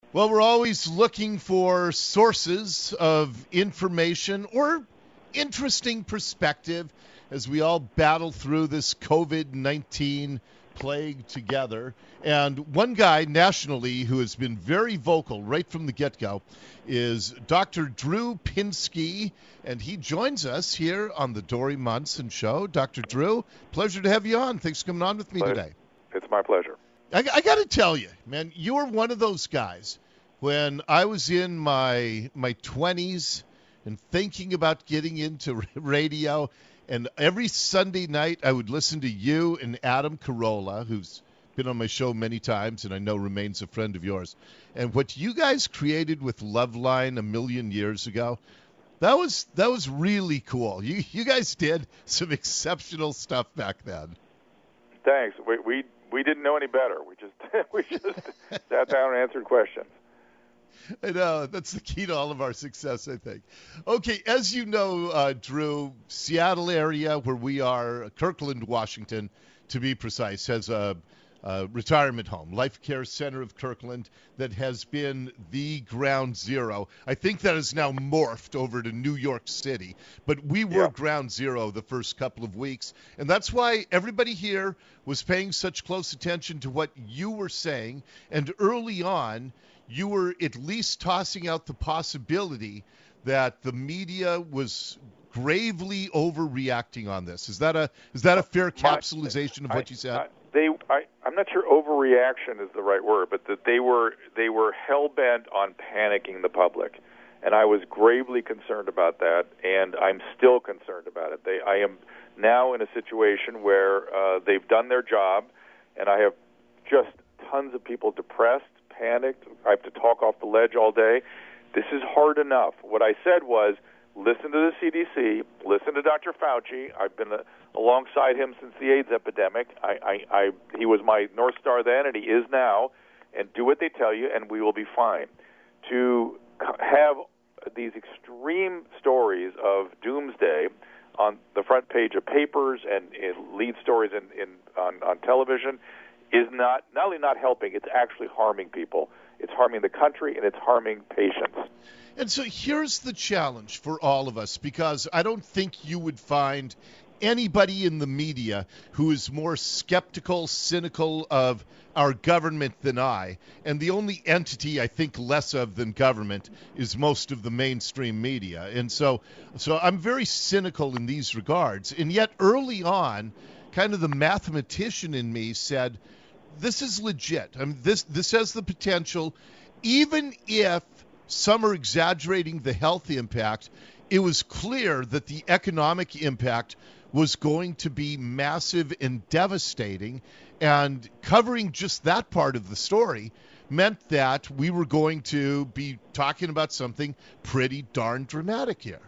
Well, we're always looking for sources of information or interesting perspective as we all battle through this COVID-19 plague together. And one guy nationally who has been very vocal right from the get-go is Dr. Drew Pinsky, and he joins us here on the Dory Monson Show. Dr. Drew, pleasure to have you on. Thanks for coming on with me today. It's my pleasure. I got to tell you, man, you were one of those guys when I was in my 20s and thinking about getting into radio. And every Sunday night, I would listen to you and Adam Carolla, who's been on my show many times and I know remains a friend of yours. And what you guys created with Loveline a million years ago, that was really cool. You guys did some exceptional stuff back then. Thanks. We didn't know any better. We just sat down and answered questions. I know. That's the key to all of our success, I think. Okay, as you know, Drew, Seattle area where we are, Kirkland, Washington, to be precise, has a retirement home, Life Care Center of Kirkland, that has been the ground zero. I think that has now morphed over to New York City, but we were ground zero the first couple of weeks, and that's why everybody here was paying such close attention to what you were saying, and early on, you were at least tossing out the possibility that the media was gravely overreacting on this. Is that a fair capsulization of what you said? I'm not sure overreaction is the right word, but that they were hell bent on panicking the public, and I was gravely concerned about that, and I'm still concerned about it. I am now in a situation where they've done their job, and I have just tons of people depressed, panicked. I have to talk off the ledge all day. This is hard enough. What I said was, listen to the CDC, listen to Dr. Fauci. I've been alongside him since the AIDS epidemic. He was my North Star then, and he is now. And do what they tell you, and we will be fine. To have these extreme stories of doomsday on the front page of papers and in lead stories on television is not only not helping, it's actually harming people. It's harming the country, and it's harming patients. And so here's the challenge for all of us, because I don't think you would find anybody in the media who is more skeptical, cynical of our government than I. And the only entity I think less of than government is most of the mainstream media. And so I'm very cynical in these regards. And yet early on, kind of the mathematician in me said, this is legit. I mean, this has the potential, even if some are exaggerating the health impact, it was clear that the economic impact was going to be massive and devastating, and covering just that part of the story meant that we were going to be talking about something pretty darn dramatic here.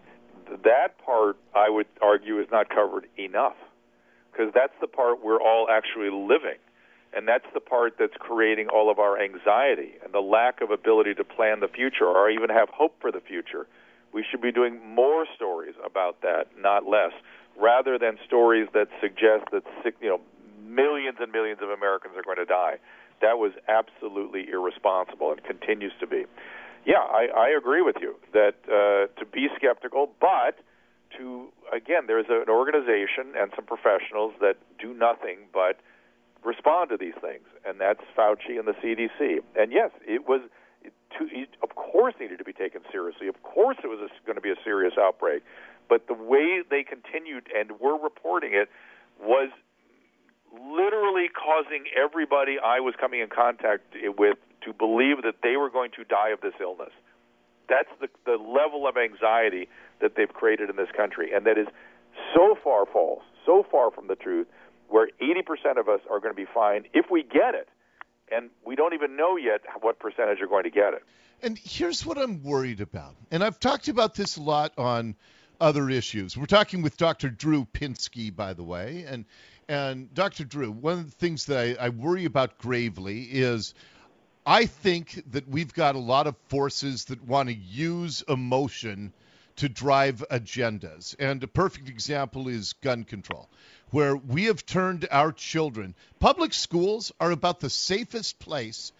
That part, I would argue, is not covered enough, because that's the part we're all actually living. And that's the part that's creating all of our anxiety and the lack of ability to plan the future or even have hope for the future. We should be doing more stories about that, not less, rather than stories that suggest that millions and millions of Americans are going to die. That was absolutely irresponsible and continues to be. Yeah, I agree with you that to be skeptical, but there's an organization and some professionals that do nothing but respond to these things, and that's Fauci and the CDC. And yes, it of course needed to be taken seriously. Of course it was going to be a serious outbreak. But the way they continued and were reporting it was literally causing everybody I was coming in contact with to believe that they were going to die of this illness. That's the level of anxiety that they've created in this country, and that is so far false, so far from the truth, where 80% of us are going to be fine if we get it. And we don't even know yet what percentage are going to get it. And here's what I'm worried about. And I've talked about this a lot on other issues. We're talking with Dr. Drew Pinsky, by the way. And Dr. Drew, one of the things that I worry about gravely is I think that we've got a lot of forces that want to use emotion to drive agendas. And a perfect example is gun control, where we have turned our children. Public schools are about the safest place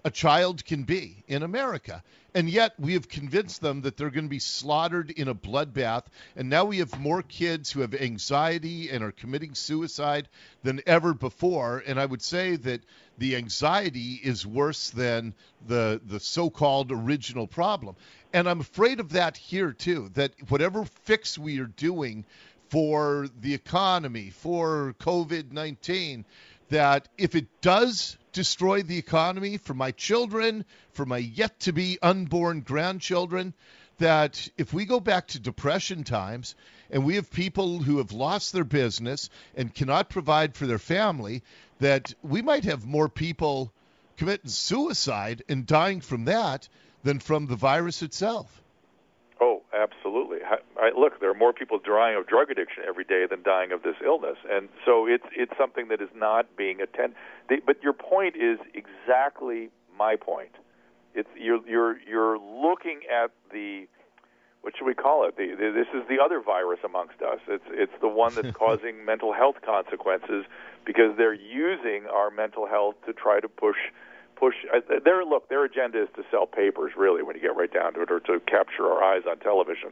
a child can be in America. And yet we have convinced them that they're going to be slaughtered in a bloodbath. And now we have more kids who have anxiety and are committing suicide than ever before. And I would say that the anxiety is worse than the so-called original problem. And I'm afraid of that here, too, that whatever fix we are doing for the economy, for COVID-19, that if it does destroy the economy for my children, for my yet-to-be unborn grandchildren, that if we go back to Depression times and we have people who have lost their business and cannot provide for their family, that we might have more people committing suicide and dying from that than from the virus itself. Oh, absolutely. Look, there are more people dying of drug addiction every day than dying of this illness, and so it's something that is not being attended. But your point is exactly my point. It's you're looking at the, what should we call it? This is the other virus amongst us. It's the one that's causing mental health consequences because they're using our mental health to try to push. Their agenda is to sell papers, really, when you get right down to it, or to capture our eyes on television,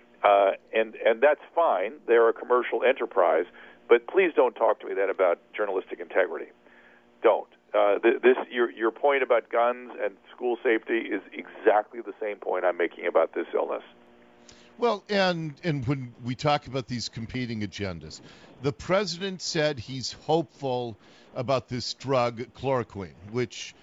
and that's fine. They're a commercial enterprise, but please don't talk to me then about journalistic integrity. Don't. Your point about guns and school safety is exactly the same point I'm making about this illness. Well, and when we talk about these competing agendas, the president said he's hopeful about this drug chloroquine, which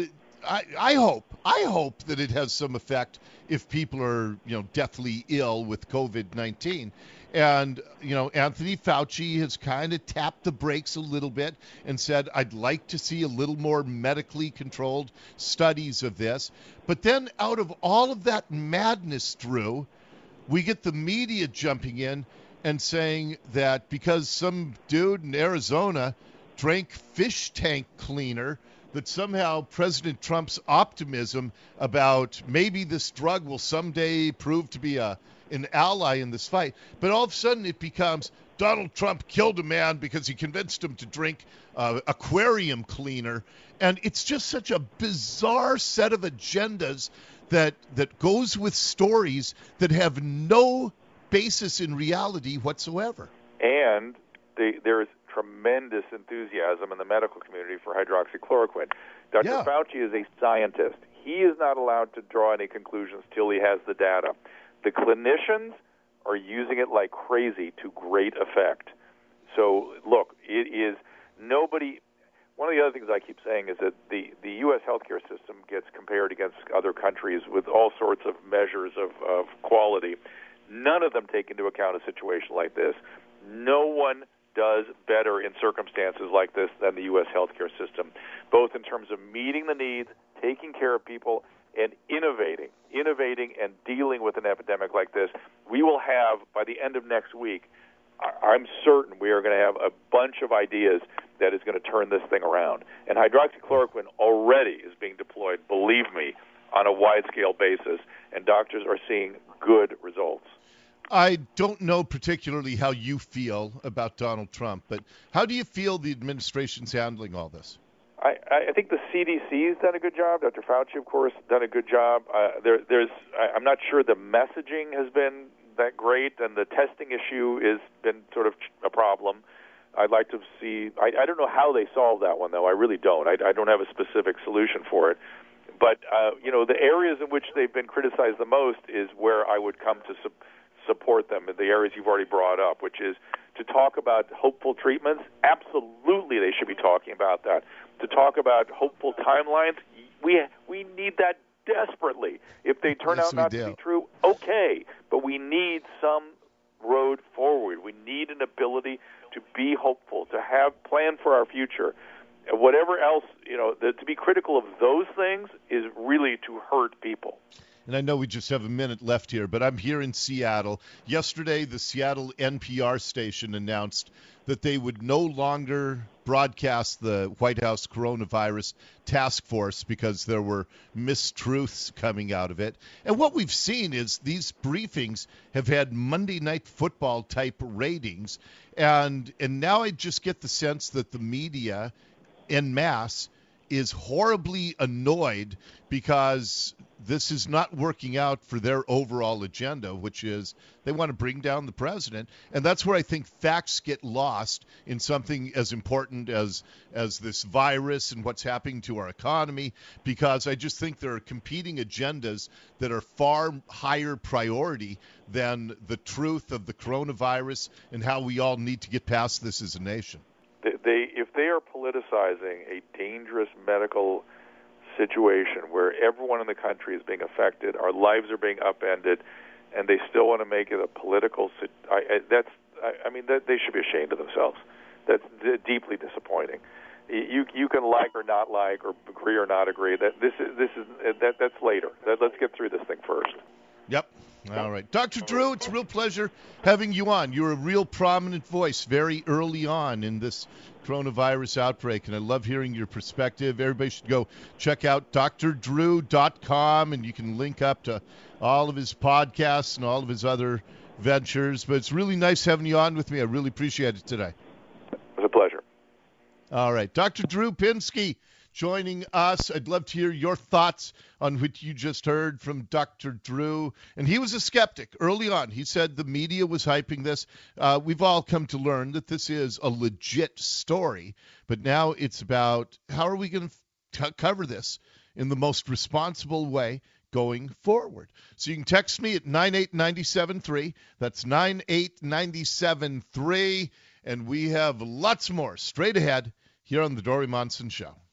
I hope that it has some effect if people are, deathly ill with COVID-19. And, Anthony Fauci has kind of tapped the brakes a little bit and said, I'd like to see a little more medically controlled studies of this. But then out of all of that madness, Drew, we get the media jumping in and saying that because some dude in Arizona drank fish tank cleaner, that somehow President Trump's optimism about maybe this drug will someday prove to be an ally in this fight. But all of a sudden it becomes Donald Trump killed a man because he convinced him to drink aquarium cleaner. And it's just such a bizarre set of agendas that goes with stories that have no basis in reality whatsoever. And there is tremendous enthusiasm in the medical community for hydroxychloroquine. Dr. Fauci is a scientist. He is not allowed to draw any conclusions till he has the data. The clinicians are using it like crazy to great effect. So, look, it is nobody. One of the other things I keep saying is that the U.S. healthcare system gets compared against other countries with all sorts of measures of quality. None of them take into account a situation like this. No one does better in circumstances like this than the U.S. healthcare system, both in terms of meeting the needs, taking care of people, and innovating and dealing with an epidemic like this. We will have, by the end of next week, I'm certain we are going to have a bunch of ideas that is going to turn this thing around. And hydroxychloroquine already is being deployed, believe me, on a wide-scale basis, and doctors are seeing good results. I don't know particularly how you feel about Donald Trump, but how do you feel the administration's handling all this? I think the CDC has done a good job. Dr. Fauci, of course, done a good job. I'm not sure the messaging has been that great, and the testing issue has been sort of a problem. I'd like to see. I don't know how they solve that one, though. I really don't. I don't have a specific solution for it. But the areas in which they've been criticized the most is where I would come to support them in the areas you've already brought up, which is to talk about hopeful treatments. Absolutely, they should be talking about that. To talk about hopeful timelines, we need that desperately. If they turn out not to be true, okay, but we need some road forward. We need an ability to be hopeful, to have plan for our future. Whatever else, to be critical of those things is really to hurt people. And I know we just have a minute left here, but I'm here in Seattle. Yesterday, the Seattle NPR station announced that they would no longer broadcast the White House coronavirus task force because there were mistruths coming out of it. And what we've seen is these briefings have had Monday Night Football type ratings. And now I just get the sense that the media en masse is horribly annoyed because this is not working out for their overall agenda, which is they want to bring down the president. And that's where I think facts get lost in something as important as this virus and what's happening to our economy, because I just think there are competing agendas that are far higher priority than the truth of the coronavirus and how we all need to get past this as a nation. If they are politicizing a dangerous medical situation where everyone in the country is being affected, our lives are being upended, and they still want to make it a political, they should be ashamed of themselves. That's deeply disappointing. You can like or not like, or agree or not agree. That's later. Let's get through this thing first. Yep. All right. Dr. Drew, it's a real pleasure having you on. You're a real prominent voice very early on in this coronavirus outbreak, and I love hearing your perspective. Everybody should go check out drdrew.com, and you can link up to all of his podcasts and all of his other ventures. But it's really nice having you on with me. I really appreciate it today. It was a pleasure. All right. Dr. Drew Pinsky joining us. I'd love to hear your thoughts on what you just heard from Dr. Drew. And he was a skeptic early on. He said the media was hyping this. We've all come to learn that this is a legit story, but now it's about how are we going to cover this in the most responsible way going forward. So you can text me at 98973. That's 98973. And we have lots more straight ahead here on the Dori Monson Show.